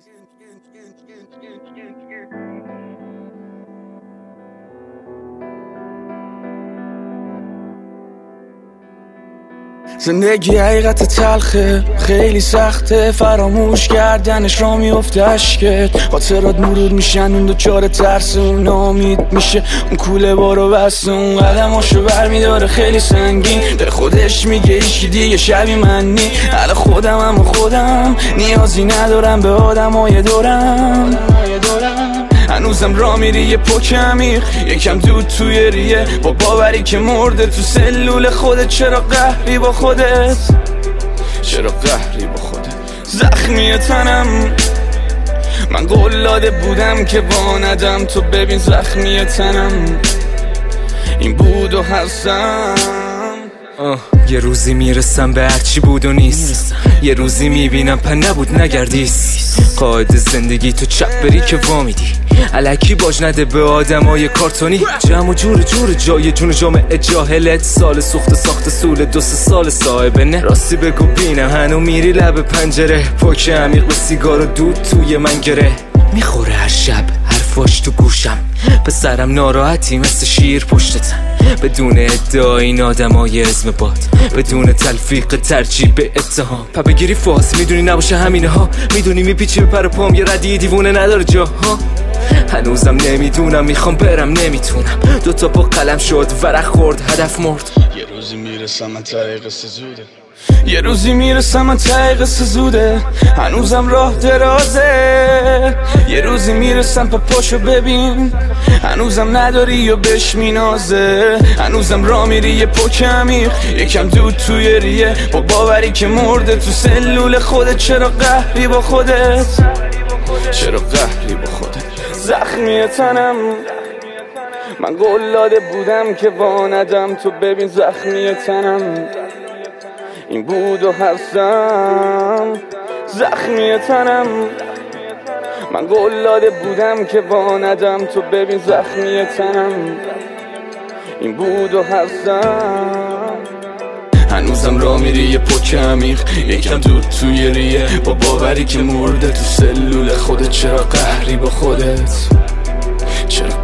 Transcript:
زندگی حقیقت تلخه، خیلی سخته فراموش کردنش، را میفته عشقت، خاطرات مرور میشن، اون دوچار ترس، اون نامید میشه، اون کوله بارو بست، اون قدماشو برمیداره خیلی سنگین، به خودش میگه ایشکی دیگه شبیه من نی، حالا خودم و خودم نیازی ندارم به آدمای دورم، هنوزم را میری یه پک عمیق، یکم دود توی ریه، با باوری که مرده تو سلول خودت، چرا قهری با خودت، چرا قهری با خودت، زخمی تنم من قلاده بودم که واندم، تو ببین زخمی تنم این بود و هستم. یه روزی میرسم به هرچی بود و نیست، یه روزی میبینم په نبود نگردیست، قاعد زندگی تو چپ بری که وامیدی، الکی باج نده به آدمای کارتونی، جمع و جور جای جون جامعه جاهلت، سال سوخت ساخت سول 2 سال صاحبه نه، راستی بگو بینم هنو میری لب پنجره، پاک عمیق و سیگار و دود توی من گره، میخوره هر شب حرفاش تو گوشم، پسرم ناراحتی مثل شیر پشتتم، بدون ادعا این آدمای اسم باد، بدون تلفیق ترجیح به اتهام، پا بگیری فاس میدونی نباشه همینه ها، میدونی میپیچی به پر پام، یه ردی دیوونه نداره جاها، هنوزم نمیدونم میخوام برم نمیتونم، 2 تا با قلم شد ورق خورد هدف مرد، یه روزی میرسم من طریق سزوده، یه روزی میرسم من طریق سزوده، هنوزم راه درازه، یه روزی میرسم پاشو ببین، هنوزم نداری و بهش مینازه، هنوزم را میری یه پک عمیق، یکم دود توی ریه، با باوری که مرده تو سلول خودت، چرا قهری با خودت، چرا قهری با خودت، زخمی تنم من قلاده بودم که واندم، تو ببین زخمی تنم این بود و هستم، زخمی تنم من قلاده بودم که واندم، تو ببین زخمی تنم این بود و هستم، هنوزم را میری یه پک عمیق، یکم دود توی ریه، با باوری که مرده تو سلول خودت، چرا قهری با خودت، چرا